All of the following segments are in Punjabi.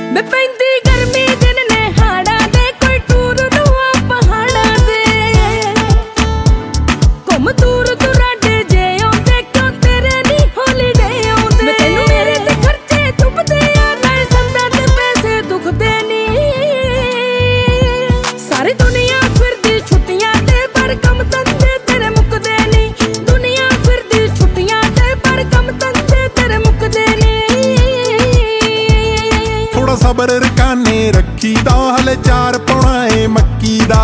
ਮੈਂ ਪੈਂਦੀ ਗਰਮੀ ਦਿਨ ਨੇ ਹਾੜਾਂ ਦੇ ਕੋਈ ਟੂਰ ਨੂੰ ਆ ਪਹਾੜਾਂ ਦੇ ਘੁੰਮ ਦੂਰ ਦੁਰਾਡੇ ਜੇ ਆਉਂਦੇ ਕਿਉਂ ਤੇਰੇ ਨੀ ਹੌਲੀਡੇ ਆਉਂਦੇ ਮੈਂ ਤੈਨੂੰ ਮੇਰੇ ਤੇ ਖਰਚੇ ਚੁੱਪਦੇ ਆ ਨਾਲੇ ਸੰਦਾਂ ਤੇ ਪੈਸੇ ਦੁਖਦੇ ਨੀ ਸਾਰੀ ਦੁਨੀਆ ਫਿਰਦੀ ਛੁੱਟੀਆਂ ਤੇ ਪਰ ਕੰਮ ਧੰਦੇ ਤੇਰੇ ਮੁੱਕਦੇ ਨੀ ਦੁਨੀਆ ਫਿਰਦੀ ਛੁੱਟੀਆਂ ਤੇ ਪਰ ਕੰਮ ਧੰਦੇ ਤੇਰੇ ਮੁੱਕਦੇ ਨੀ ਥੋੜਾ ਸਬਰ ਰਕਾਨੇ ਰੱਖੀ ਦਾ ਹਲੇ ਚਾਰ ਪਾਉਣਾ ਏ ਮੱਕੀ ਦਾ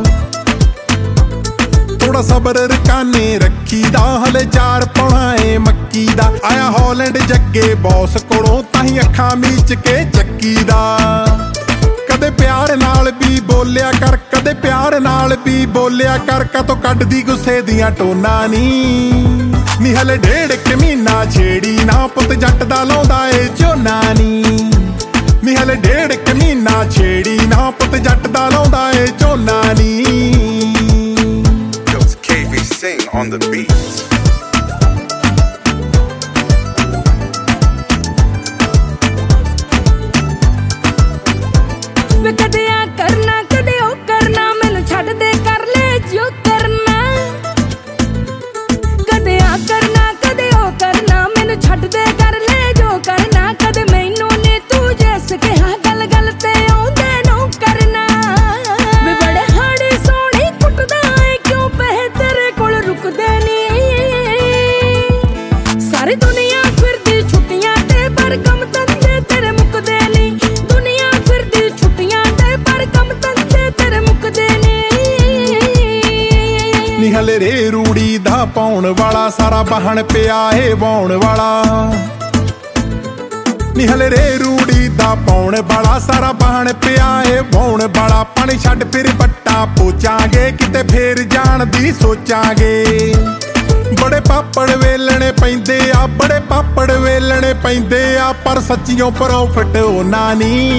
ਥੋੜਾ ਸਬਰ ਰਕਾਨੇ ਰੱਖੀ ਦਾ ਹਲੇ ਚਾਰ ਪਾਉਣਾ ਏ ਮੱਕੀ ਦਾ ਆਇਆ ਹਾਲੈਂਡ ਜੱਗੇ ਬੌਸ ਕੋਲੋਂ ਤਾਹੀਂ ਅੱਖਾਂ ਮੀਚ ਕੇ ਚੱਕੀ ਦਾ ਕਦੇ ਪਿਆਰ ਨਾਲ ਵੀ ਬੋਲਿਆ ਕਰ ਕਦੇ ਪਿਆਰ ਨਾਲ ਵੀ ਬੋਲਿਆ ਕਰ ਕਾਤੋਂ ਕੱਢਦੀ ਗੁੱਸੇ ਦੀਆਂ ਟੋਨਾਂ ਨੀ ਹਲੇ ਡੇਢ ਕੁ ਮਹੀਨਾ ਛੇੜੀ ਨਾ ਪੁੱਤ ਜੱਟ ਦਾ ਲਾਉਂਦਾ ਏ ਝੋਨਾ ਨੀ ਹਲੇ ਡੇਢ ਕੁ ਮਹੀਨਾ ਛੇੜੀ ਨਾ ਪੁੱਤ ਜੱਟ ਦਾ ਲਾਉਂਦਾ ਏ ਝੋਨਾ ਨੀ KV Sing on the beat. ਵੇ ਕਦੇ ਆ ਕਰਨਾ ਕਦੇ ਉਹ ਕਰਨਾ ਮੈਨੂੰ ਛੱਡ ਦੇ ਕਰ ਲੈ ਜੋ ਕਰਨਾ ਕਦੇ ਆ ਕਰਨਾ ਕਦੇ ਉਹ ਕਰਨਾ ਮੈਨੂੰ ਛੱਡ ਦੇ ਕਰ ਲੈ ਜੋ ਕਰਨਾ ਕਦੇ ਮੈਨੂੰ ਨੀ ਤੂੰ ਜੈਸ ਕਿਹਾ ਗੱਲ ਗੱਲ ਤੇ ਆਉਂਦੇ ਨੂੰ ਕਰਨਾ ਵੇ ਬੜੇ ਹਾੜੇ ਸੋਹਣੀ ਕੁੱਟਦਾ ਏ ਕਿਉਂ ਪੈਸੇ ਤੇਰੇ ਕੋਲ ਰੁਕਦੇ ਨੀ ਸਾਰੀ ਦੁਨੀਆ ਫਿਰਦੀ ਛੁੱਟੀਆਂ ਤੇ ਪਰ ਕੰਮ ਧੰਦੇ ਤੇਰੇ ਮੁੱਕਦੇ ਨੀ ਦੁਨੀਆ ਫਿਰਦੀ ਛੁੱਟੀਆਂ ਤੇ ਪਰ ਕੰਮ ਧੰਦੇ ਤੇਰੇ ਮੁੱਕਦੇ ਨੀ ਹਲੇ ਰੇ ਰੂੜੀ ਦਾ ਪਾਉਣ ਵਾਲਾ ਸਾਰਾ ਬਹਣ ਪਿਆ ਏ ਵਾਉਣ ਵਾਲਾ ਨੀ ਹਲੇ ਰੇ ਰੂੜੀ ਦਾ ਪਾਉਣ ਵਾਲਾ ਸਾਰਾ ਬਹਣ ਪਿਆ ਏ ਵਾਉਣ ਵਾਲਾ ਪਾਣੀ ਛੱਡ ਫਿਰ ਬੱਟਾ ਪੋਚਾਂਗੇ ਕਿਤੇ ਫੇਰ ਜਾਣ ਦੀ ਸੋਚਾਂਗੇ ਬੜੇ ਪਾਪੜ ਵੇਲਣੇ ਪੈਂਦੇ ਆ ਬੜੇ ਪਾਪੜ ਵੇਲਣੇ ਪੈਂਦੇ ਆ ਪਰ ਸੱਚੀਓ ਪ੍ਰੋਫਿਟ ਉਹਨਾਂ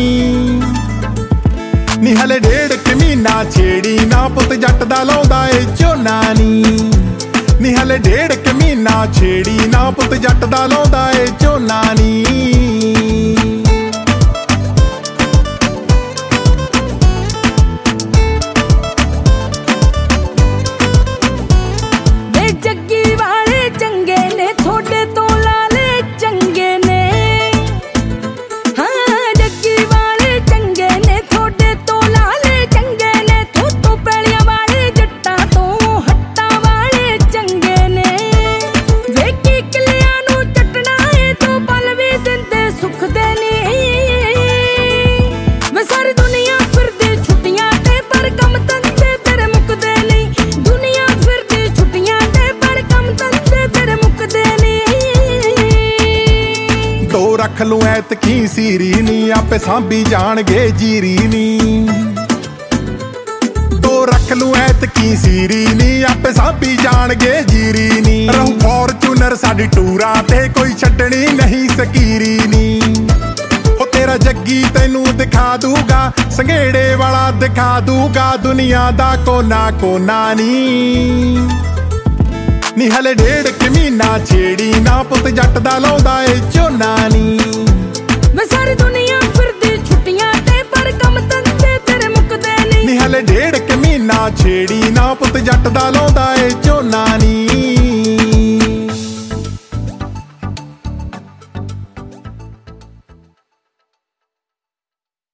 ਨੀ ਹਲੇ ਡੇਢ ਕੁ ਮਹੀਨਾ ਛੇੜੀ ਨਾ ਪੁੱਤ ਜੱਟ ਦਾ ਲਾਉਂਦਾ ਏ ਝੋਨਾ ਨੀ ਹਲੇ ਡੇਢ ਕੁ ਮਹੀਨਾ ਛੇੜੀ ਨਾ ਪੁੱਤ ਜੱਟ ਦਾ ਲਾਉਂਦਾ ਏ ਝੋਨਾ ਨੀ ਵੇ ਜੱਗੀ ਵਾਲੇ ਚੰਗੇ ਨੇ ਥੋੜੇ ਤੋਂ ਲਾਲੇ ਚੰਗੇ ਨੇ ਹਾਂ ਜੱਗੀ ਵਾਲੇ ਚੰਗੇ ਨੇ ਥੋੜੇ ਤੋਂ ਲਾਲੇ ਚੰਗੇ ਨੇ ਤੂੰ ਪੈਲੀਆਂ ਵਾਲੇ ਜੱਟਾਂ ਤੋਂ ਹੱਟਾਂ ਵਾਲੇ ਚੰਗੇ ਨੇ ਵੇ ਕੀ ਕਿਲਿਆਂ ਨੂੰ ਚੱਟਣਾ ਏ ਤੂੰ ਪਲ ਵੀ ਦਿੰਦੇ ਸੁੱਖ ਦੇ ਨੀ ਵੇ ਸਾਰੀ ਦੁਨੀਆ ਫਿਰਦੀ ਛੁੱਟੀਆਂ ਤੇ ਪਰ ਕੰਮ ਧੰਦੇ ਤੇਰੇ ਮੁੱਕਦੇ ਨੀ ਦੁਨੀਆ ਫਿਰਦੀ ਛੁੱਟੀਆਂ ਤੇ ਪਰ ਕੰਮ ਧੰਦੇ ਤੇਰੇ ਮੁੱਕਦੇ ਨੀ ਦੋ ਰੱਖ ਲੂੰ ਐਤਕੀ ਸੀਰੀ ਨੀ ਆਪੇ ਸਾਂਭੀ ਜਾਣਗੇ ਜੀਰੀ ਨੀ ਦੋ ਰੱਖ ਲੂੰ ਐਤਕੀ ਸੀਰੀ ਨੀ ਆਪੇ ਸਾਂਭੀ ਜਾਣਗੇ ਜੀਰੀ ਨੀ ਰਹੂ ਫੋਰਚੂਨਰ ਸਾਡੀ ਟੂਰਾਂ ਤੇ ਕੋਈ ਛੱਡਣੀ ਨਹੀਂ ਸਕੀਰੀ ਨੀ ਉਹ ਤੇਰਾ ਜੱਗੀ ਤੈਨੂੰ ਦਿਖਾ ਦੂਗਾ ਸੰਘੇੜੇ ਵਾਲਾ ਦਿਖਾ ਦੂਗਾ ਦੁਨੀਆ ਦਾ ਕੋਨਾ ਕੋਨਾ ਨੀ ਹਲੇ ਡੇਢ ਕੁ ਮਹੀਨਾ ਛੇੜੀ ਨਾ ਪੁੱਤ ਜੱਟ ਦਾ ਲਾਉਂਦਾ ਏ ਝੋਨਾ ਵੇ ਸਾਰੀ ਦੁਨੀਆ ਫਿਰਦੀ ਛੁੱਟੀਆਂ ਤੇ ਪਰ ਕੰਮ ਧੰਦੇ ਤੇਰੇ ਮੁੱਕਦੇ ਨੀ ਨੀ ਹਲੇ ਡੇਢ ਕੁ ਮਹੀਨਾ ਛੇੜੀ ਨਾ ਪੁੱਤ ਜੱਟ ਦਾ ਲਾਉਂਦਾ ਏ ਝੋਨਾ